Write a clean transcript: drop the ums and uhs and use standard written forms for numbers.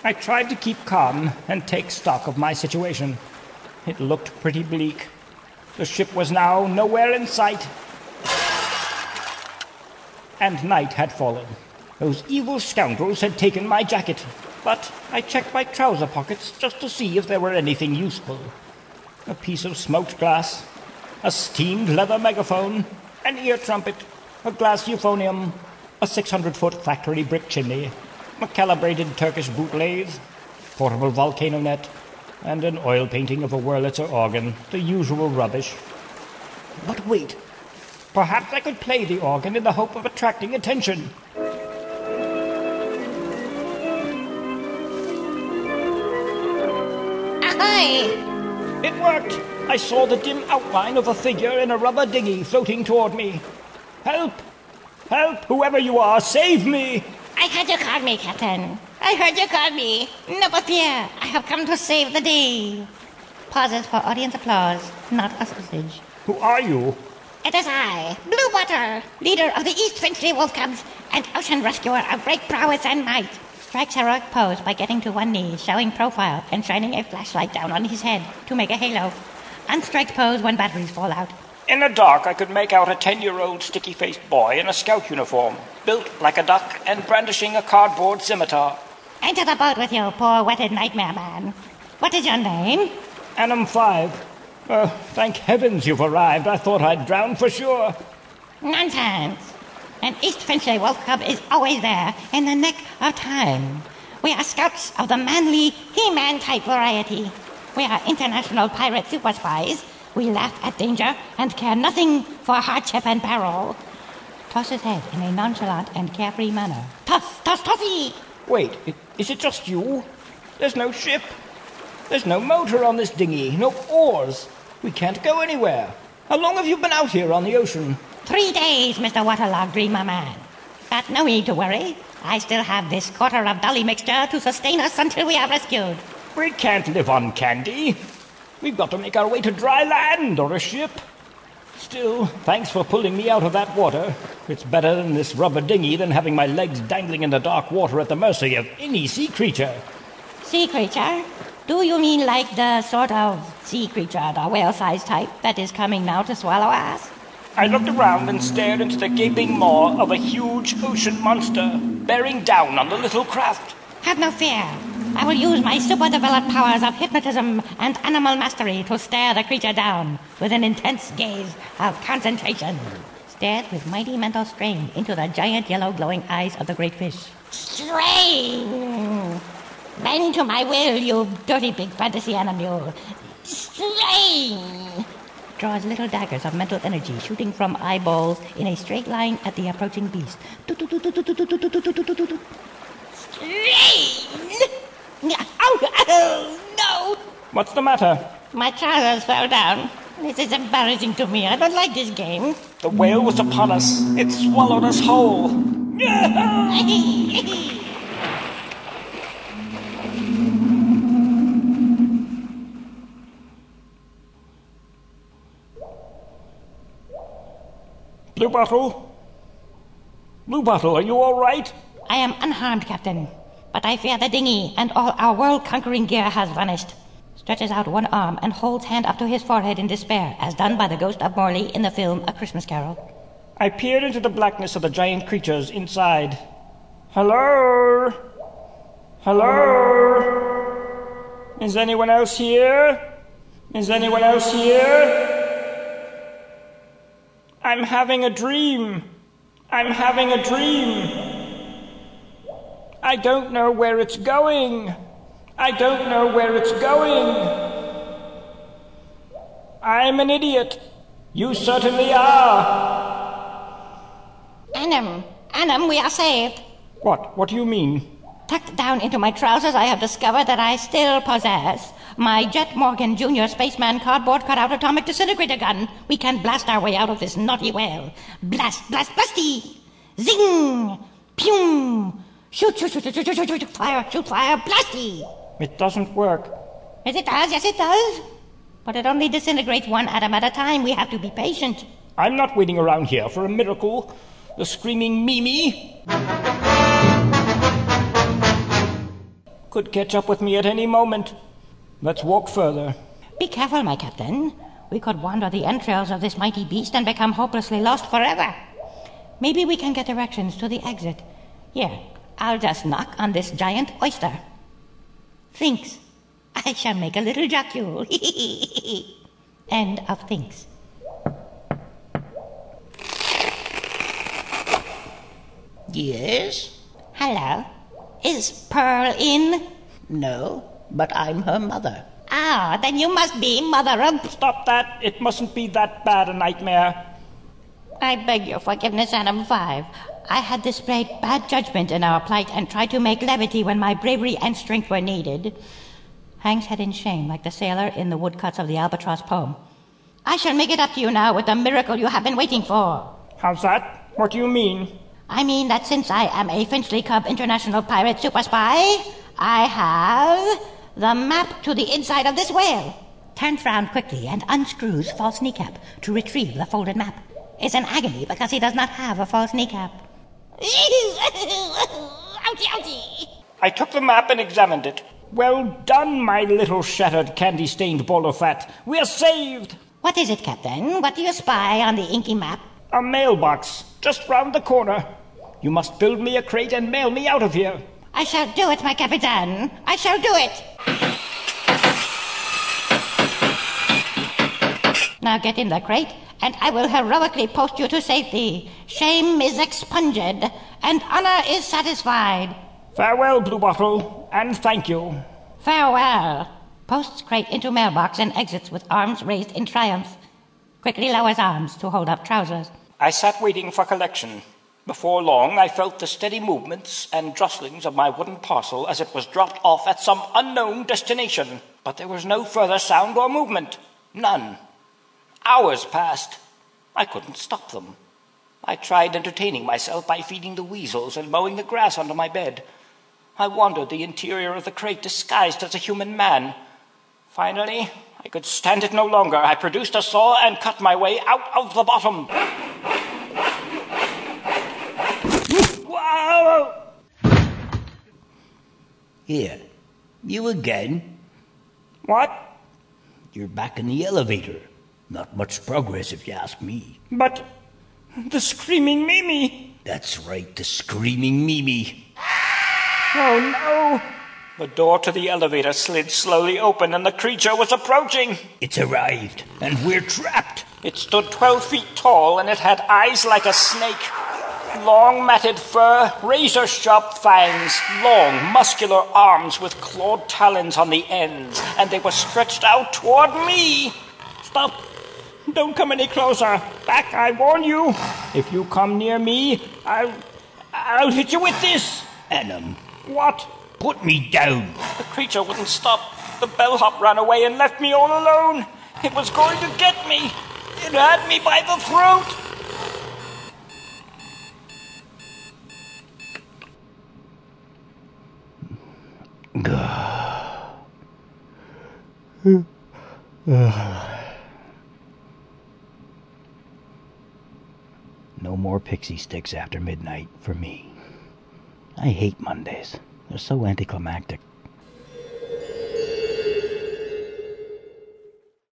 I tried to keep calm and take stock of my situation. It looked pretty bleak. The ship was now nowhere in sight. And night had fallen. Those evil scoundrels had taken my jacket, but I checked my trouser pockets just to see if there were anything useful. A piece of smoked glass, a steamed leather megaphone, an ear trumpet, a glass euphonium, a 600-foot factory brick chimney, a calibrated Turkish boot lathe, portable volcano net, and an oil painting of a Wurlitzer organ, the usual rubbish. But wait, perhaps I could play the organ in the hope of attracting attention. Ahoy! It worked! I saw the dim outline of a figure in a rubber dinghy floating toward me. Help! Help, whoever you are, save me! I heard you call me, Captain. I heard you call me. Never fear, I have come to save the day. Pauses for audience applause, not a sausage. Who are you? It is I, Bluewater, leader of the East Finchley Wolf Cubs and ocean rescuer of great prowess and might. Strikes heroic pose by getting to one knee, showing profile, and shining a flashlight down on his head to make a halo. Unstrikes pose when batteries fall out. In the dark, I could make out a 10-year-old sticky-faced boy in a scout uniform, built like a duck and brandishing a cardboard scimitar. Enter the boat with you, poor wetted nightmare man. What is your name? Annam 5. Thank heavens you've arrived. I thought I'd drown for sure. Nonsense. An East Finchley Wolf Cub is always there, in the nick of time. We are scouts of the manly He-Man type variety. We are international pirate super spies. We laugh at danger and care nothing for hardship and peril. Toss his head in a nonchalant and carefree manner. Toss, toss, tossy! Wait, is it just you? There's no ship. There's no motor on this dinghy, no oars. We can't go anywhere. How long have you been out here on the ocean? 3 days, Mr. Waterlogged Dreamer Man. But no need to worry. I still have this quarter of Dolly mixture to sustain us until we are rescued. We can't live on candy. We've got to make our way to dry land or a ship. Still, thanks for pulling me out of that water. It's better than this rubber dinghy than having my legs dangling in the dark water at the mercy of any sea creature. Sea creature? Do you mean like the sort of sea creature, the whale-sized type, that is coming now to swallow us? I looked around and stared into the gaping maw of a huge ocean monster, bearing down on the little craft. Have no fear. I will use my super-developed powers of hypnotism and animal mastery to stare the creature down with an intense gaze of concentration. Stared with mighty mental strain into the giant yellow glowing eyes of the great fish. Strain! Bend to my will, you dirty big fantasy animal. Strain! Draws little daggers of mental energy shooting from eyeballs in a straight line at the approaching beast. Strain! Oh, no! What's the matter? My trousers fell down. This is embarrassing to me. I don't like this game. The whale was upon us. It swallowed us whole. Blue Bottle, are you all right? I am unharmed, Captain. But I fear the dinghy and all our world-conquering gear has vanished. Stretches out one arm and holds hand up to his forehead in despair, as done by the ghost of Morley in the film A Christmas Carol. I peered into the blackness of the giant creatures inside. Hello? Hello? Is anyone else here? Is anyone else here? I'm having a dream. I'm having a dream. I don't know where it's going. I don't know where it's going. I'm an idiot. You certainly are. Annam, we are saved. What do you mean? Tucked down into my trousers, I have discovered that I still possess my Jet Morgan Jr. Spaceman cardboard cutout atomic disintegrator gun. We can blast our way out of this naughty whale. Blast, blast, blasty! Zing! Pew! Shoot, fire, blasty! It doesn't work. Yes, it does. But it only disintegrates one atom at a time. We have to be patient. I'm not waiting around here for a miracle. The screaming Mimi. Could catch up with me at any moment. Let's walk further. Be careful, my captain. We could wander the entrails of this mighty beast and become hopelessly lost forever. Maybe we can get directions to the exit. Here, I'll just knock on this giant oyster. Thinks. I shall make a little jacule. End of thinks. Yes? Hello. Is Pearl in? No, but I'm her mother. Ah, then you must be Mother of... Stop that. It mustn't be that bad a nightmare. I beg your forgiveness, Adam 5. I had displayed bad judgment in our plight and tried to make levity when my bravery and strength were needed. Hangs head in shame like the sailor in the woodcuts of the Albatross poem. I shall make it up to you now with the miracle you have been waiting for. How's that? What do you mean? I mean that since I am a Finchley Cub International Pirate Super Spy, I have the map to the inside of this whale. Turns round quickly and unscrews false kneecap to retrieve the folded map. Is in agony because he does not have a false kneecap. Ouchie, ouchie. I took the map and examined it. Well done, my little shattered candy-stained ball of fat. We're saved! What is it, Captain? What do you spy on the inky map? A mailbox, just round the corner. You must build me a crate and mail me out of here. I shall do it, my Capitan. I shall do it. Now get in the crate, and I will heroically post you to safety. Shame is expunged, and honor is satisfied. Farewell, Blue Bottle, and thank you. Farewell. Posts crate into mailbox and exits with arms raised in triumph. Quickly lowers arms to hold up trousers. I sat waiting for collection. Before long, I felt the steady movements and rustlings of my wooden parcel as it was dropped off at some unknown destination. But there was no further sound or movement. None. Hours passed. I couldn't stop them. I tried entertaining myself by feeding the weasels and mowing the grass under my bed. I wandered the interior of the crate disguised as a human man. Finally, I could stand it no longer. I produced a saw and cut my way out of the bottom. Wow! Here, you again? What? You're back in the elevator. Not much progress if you ask me. But the screaming Mimi! That's right, the screaming Mimi. Oh no! The door to the elevator slid slowly open and the creature was approaching. It's arrived, and we're trapped. It stood 12 feet tall and it had eyes like a snake. Long matted fur, razor-sharp fangs, long muscular arms with clawed talons on the ends, and they were stretched out toward me. Stop! Don't come any closer. Back, I warn you. If you come near me, I'll hit you with this. Adam. What? Put me down. The creature wouldn't stop. The bellhop ran away and left me all alone. It was going to get me. It had me by the throat. No more pixie sticks after midnight for me. I hate Mondays. They're so anticlimactic.